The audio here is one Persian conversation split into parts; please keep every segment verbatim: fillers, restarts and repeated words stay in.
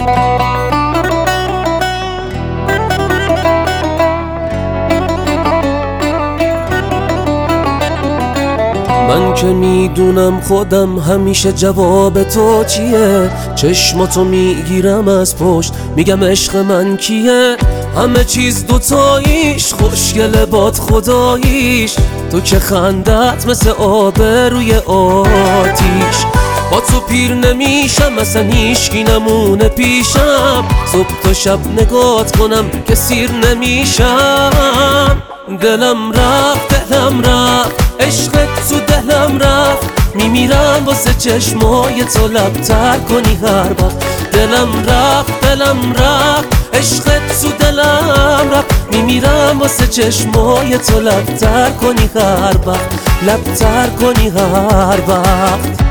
من که میدونم خودم همیشه جواب تو چیه، چشماتو میگیرم از پشت میگم عشق من کیه. همه چیز دوتاییش خوشگله باد خداییش، تو که خندت مثل آب روی آتیش. با تو پیر نمیشم اصلا هیچکی نمونه پیشم، صبح تا شب نگات کنم که سیر نمیشم. دلم رفت دلم رفت عشقت تو دلم رفت، میمیرم واسه چشمای تو لبتر کنی هر وقت. دلم رفت دلم رفت عشقت تو دلم رفت، میمیرم واسه چشمای تو لبتر کنی هر وقت، لبتر کنی هر وقت.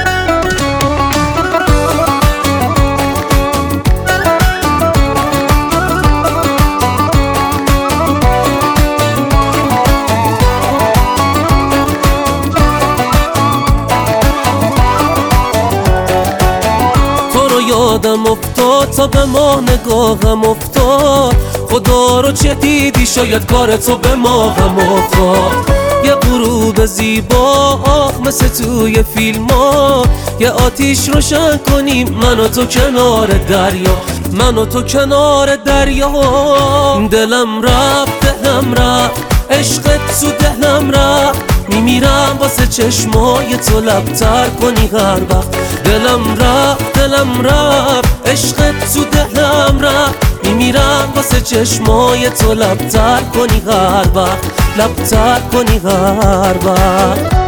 یادم افتاد تا به ما نگاهم افتاد، خدا رو چه دیدی شاید کار تو به ما هم افتاد. یه غروب زیبا مثل توی فیلم ها، یه آتیش روشن کنیم من و تو کنار دریا، من و تو کنار دریا. دلم رفت دلم رفت عشقت تو دلم رفت، میمیرم واسه چشمای تو لبتر کنی هر وقت. دلم رفت دلم رفت عشقت تو دلم رفت، میمیرم واسه چشمای تو لبتر کنی هر وقت، لبتر کنی هر وقت.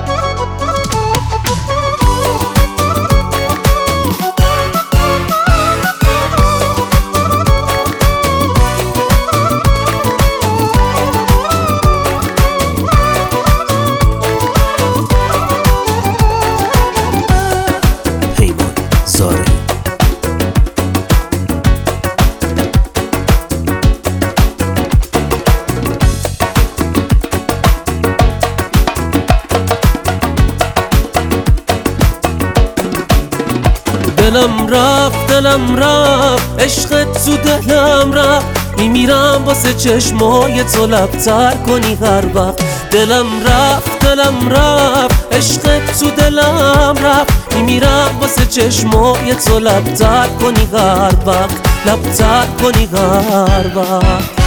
دلم رفت دلم رفت عشقت تو دلم رفت، میمیرم واسه چشمای تو لبتر کنی هر وقت. دلم رفت دلم رفت عشقت تو دلم رفت، میمیرم واسه چشمای تو لبتر کنی هر وقت، لبتر کنی هر وقت.